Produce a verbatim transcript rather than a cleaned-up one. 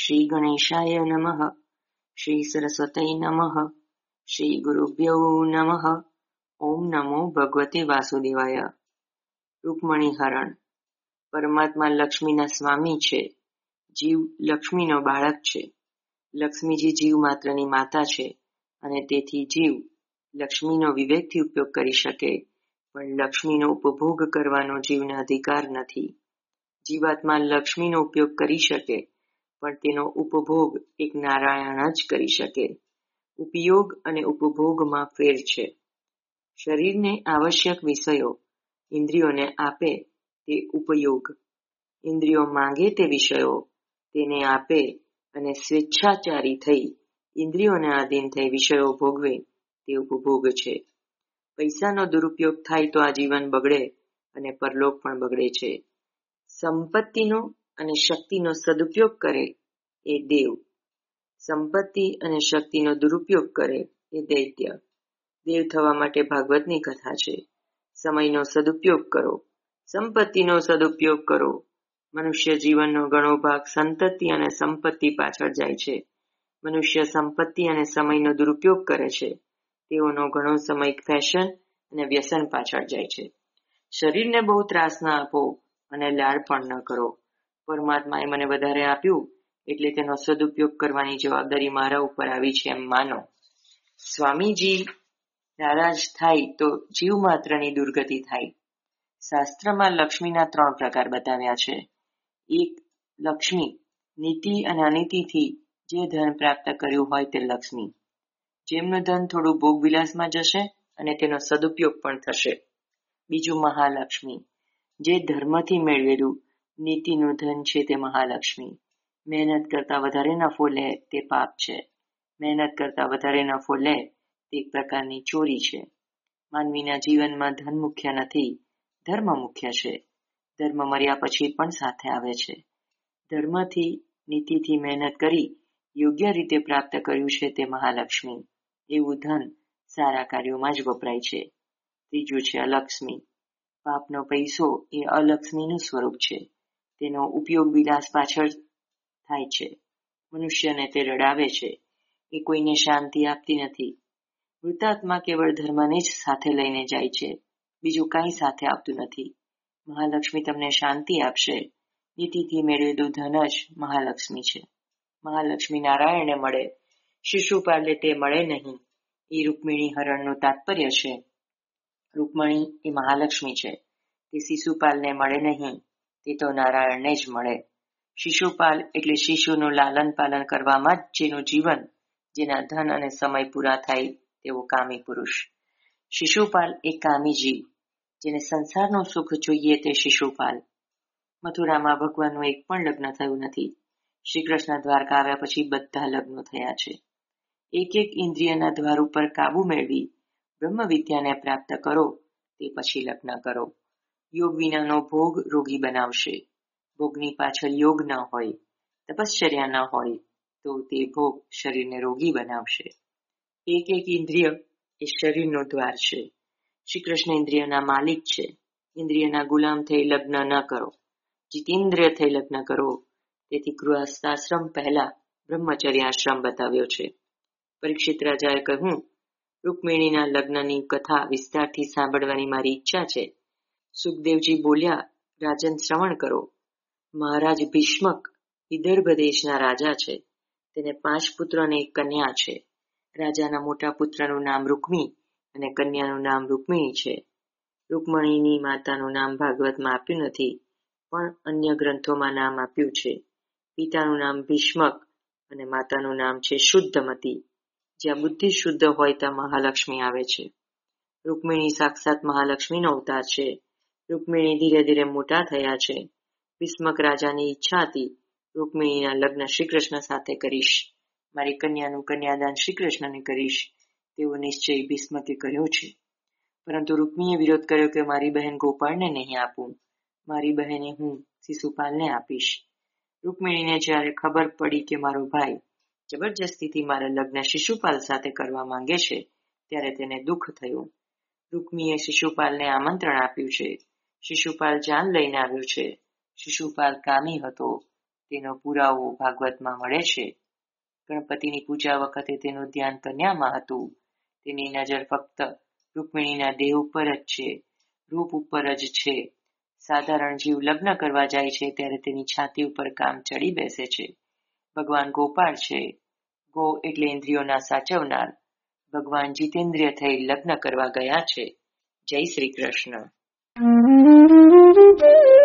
શ્રી ગણેશાય નમઃ. શ્રી સરસ્વતી નમઃ. શ્રી ગુરુભ્યો નમઃ. ઓમ નમો ભગવતે વાસુદેવાય. રૂકમણી હરણ. પરમાત્મા લક્ષ્મીના સ્વામી છે. જીવ લક્ષ્મીનો બાળક છે. લક્ષ્મીજી જીવ માત્રની માતા છે અને તેથી જીવ લક્ષ્મીનો વિવેકથી ઉપયોગ કરી શકે, પણ લક્ષ્મીનો ઉપભોગ કરવાનો જીવને અધિકાર નથી. જીવાત્મા લક્ષ્મીનો ઉપયોગ કરી શકે, પણ તેનો ઉપભોગ એક નારાયણ જ કરી શકે. ઉપયોગ અને ઉપભોગમાં ફેર છે. શરીરને આવશ્યક વિષયો ઇન્દ્રિયોને આપે તે ઉપયોગ, ઇન્દ્રિયો માંગે તે વિષયો તેને આપે અને સ્વેચ્છાચારી થઈ ઇન્દ્રિયોને આધીન થઈ વિષયો ભોગવે તે ઉપભોગ છે. પૈસાનો દુરુપયોગ થાય તો આ જીવન બગડે અને પરલોક પણ બગડે છે. સંપત્તિનો અને શક્તિનો સદુપયોગ કરે એ દેવ, સંપત્તિ અને શક્તિનો દુરુપયોગ કરે એ દૈત્ય. દેવ થવા માટે ભાગવતની કથા છે. સમયનો સદુપયોગ કરો, સંપત્તિનો સદુપયોગ કરો. મનુષ્ય જીવનનો ઘણો ભાગ સંતતિ અને સંપત્તિ પાછળ જાય છે. મનુષ્ય સંપત્તિ અને સમયનો દુરુપયોગ કરે છે. તેઓનો ઘણો સમય ફેશન અને વ્યસન પાછળ જાય છે. શરીરને બહુ ત્રાસ ના આપો અને લાડ પણ ન કરો. પરમાત્માએ મને વધારે આપ્યું એટલે તેનો સદુપયોગ કરવાની જવાબદારી મારા ઉપર આવી છે એમ માનો. સ્વામીજી નારાજ થાય તો જીવ માત્રની દુર્ગતિ થાય. શાસ્ત્રમાં લક્ષ્મીના ત્રણ પ્રકાર બતાવ્યા છે. એક, લક્ષ્મી નીતિ અને અનીતિથી જે ધન પ્રાપ્ત કર્યું હોય તે લક્ષ્મી. જેમનું ધન થોડું ભોગવિલાસમાં જશે અને તેનો સદુપયોગ પણ થશે. બીજું, મહાલક્ષ્મી જે ધર્મથી મેળવેલું નીતિનું ધન છે તે મહાલક્ષ્મી. મહેનત કરતા વધારે નફો લે તે પાપ છે. મહેનત કરતા વધારે નફો લે તે એક પ્રકારની ચોરી છે. માનવીના જીવનમાં ધન મુખ્ય નથી, ધર્મ મુખ્ય છે. ધર્મ મર્યા પછી પણ સાથે આવે છે. ધર્મથી નીતિથી મહેનત કરી યોગ્ય રીતે પ્રાપ્ત કર્યું છે તે મહાલક્ષ્મી. એવું ધન સારા કાર્યોમાં જ વપરાય છે. ત્રીજું છે અલક્ષ્મી. પાપનો પૈસો એ અલક્ષ્મીનું સ્વરૂપ છે. તેનો ઉપયોગ વિલાસ પાછળ થાય છે. મનુષ્યને તે રડાવે છે. એ કોઈને શાંતિ આપતી નથી. મૃતાત્મા કેવળ ધર્મને જ સાથે લઈને જાય છે, બીજું કાંઈ સાથે આપતું નથી. મહાલક્ષ્મી તમને શાંતિ આપશે. નીતિથી મેળવેલું ધન જ મહાલક્ષ્મી છે. મહાલક્ષ્મી નારાયણને મળે, શિશુપાલને તે મળે નહીં. એ રૂકમિણી હરણનું તાત્પર્ય છે. રૂકમણી એ મહાલક્ષ્મી છે, તે શિશુપાલને મળે નહીં, તે તો નારાયણને જ મળે. શિશુપાલ એટલે શિશુનું લાલન પાલન કરવામાં જ જેનું જીવન, જેના ધન અને સમય પૂરા થાય તેવો કામી પુરુષ. શિશુપાલ એ કામી જીવ, જેને સંસારનું સુખ જોઈએ તે શિશુપાલ. મથુરામાં ભગવાનનું એક પણ લગ્ન થયું નથી. શ્રી કૃષ્ણ દ્વારકા આવ્યા પછી બધા લગ્નો થયા છે. એક એક ઇન્દ્રિયના દ્વાર ઉપર કાબુ મેળવી બ્રહ્મ વિદ્યાને પ્રાપ્ત કરો તે પછી લગ્ન કરો. યોગ વિનાનો ભોગ રોગી બનાવશે. ભોગની પાછળ યોગ ન હોય, તપશ્ચર્યા ન હોય તો તે ભોગ શરીરને રોગી બનાવશે. એક એક ઇન્દ્રિય એ શરીરનો દ્વાર છે. શ્રી કૃષ્ણ ઇન્દ્રિયના માલિક છે. ઇન્દ્રિયના ગુલામ થઈ લગ્ન ન કરો, જીતેન્દ્રિય થઈ લગ્ન કરો. તેથી ગૃહસ્થાશ્રમ પહેલા બ્રહ્મચર્યાશ્રમ બતાવ્યો છે. પરીક્ષિત રાજાએ કહ્યું, રૂકમિણીના લગ્નની કથા વિસ્તારથી સાંભળવાની મારી ઈચ્છા છે. સુખદેવજી બોલ્યા, રાજન શ્રવણ કરો. મહારાજ ભીષ્મક વિદર્ભ દેશના રાજા છે. તેને પાંચ પુત્ર અને એક કન્યા છે. રાજાના મોટા પુત્રનું નામ રૂકમી અને કન્યાનું નામ રૂકમિણી છે. રૂકમણીની માતાનું નામ ભાગવતમાં આપ્યું નથી, પણ અન્ય ગ્રંથોમાં નામ આપ્યું છે. પિતાનું નામ ભીષ્મક અને માતાનું નામ છે શુદ્ધમતી. જ્યાં બુદ્ધિ શુદ્ધ હોય ત્યાં મહાલક્ષ્મી આવે છે. રૂકમિણી સાક્ષાત મહાલક્ષ્મીનો અવતાર છે. રૂકમિણી ધીરે ધીરે મોટા થયા છે. ભીષ્મક રાજાની ઈચ્છા હતી, રૂકમિણીના લગ્ન શ્રી કૃષ્ણ સાથે કરીશ, મારી કન્યાનું કન્યાદાન શ્રી કૃષ્ણને કરીશ, તેવો નિશ્ચય ભીષ્મકે કર્યો છે. પરંતુ રૂકમીએ વિરોધ કર્યો કે મારી બહેન ગોપાળને નહીં આપું, મારી બહેને હું શિશુપાલને આપીશ. રૂકમિણીને જ્યારે ખબર પડી કે મારો ભાઈ જબરજસ્તીથી મારા લગ્ન શિશુપાલ સાથે કરવા માંગે છે, ત્યારે તેને દુઃખ થયું. રૂકમીએ શિશુપાલને આમંત્રણ આપ્યું છે. શિશુપાલ જાન લઈને આવ્યો છે. શિશુપાલ કામી હતો. તેનો પુરાવો ભાગવતમાં મળે છે. ગણપતિની પૂજા વખતે તેનું ધ્યાન કન્યામાં હતું. તેની નજર ફક્ત રૂકમિણીના દેહ ઉપર જ છે, રૂપ ઉપર જ છે. સાધારણ જીવ લગ્ન કરવા જાય છે ત્યારે તેની છાતી ઉપર કામ ચડી બેસે છે. ભગવાન ગોપાળ છે. ગો એટલે ઇન્દ્રિયોના સાચવનાર. ભગવાન જીતેન્દ્રિય થઈ લગ્ન કરવા ગયા છે. જય શ્રી કૃષ્ણ.